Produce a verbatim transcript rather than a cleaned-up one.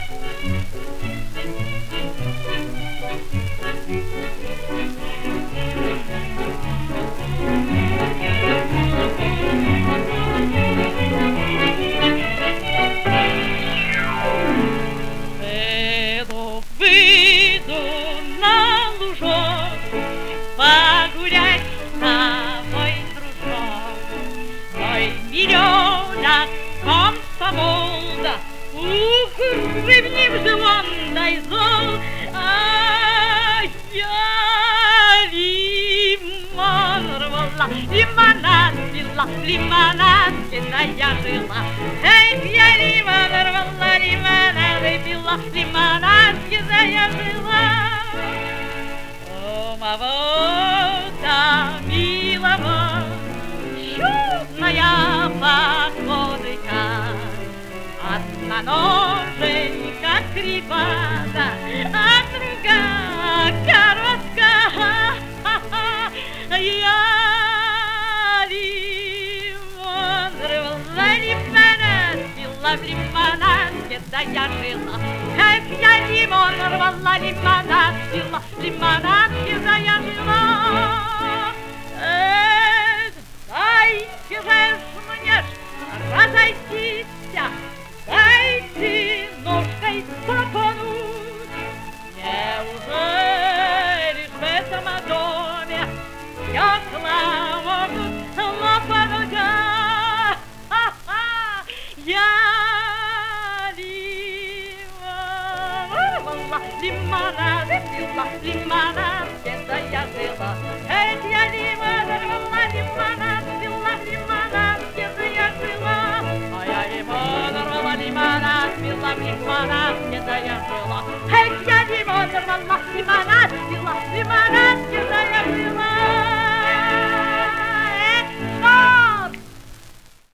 Лимонад пила, лимонад пила, я жила. Эй, я лимонад рвала, лимонад пила, лимонад пила, я жила. О, мавота милого, чудная походка, одна ноженька кривая, а другая короткая. Я в лимонадке, да я жила. Эх, я лимон рвала, лимонад пила, лимонадке, да я жила. Эх, дайте же мне разойтись, дайте ножкой стопануть. Неужели в этом доме стекла могут лопануть? Я лимонад пила, лимонад, да я жила. Эх, я лимонад рвала, лимонад пила, лимонад, да я жила. А я лимонад рвала, лимонад пила, лимонад, да я жила.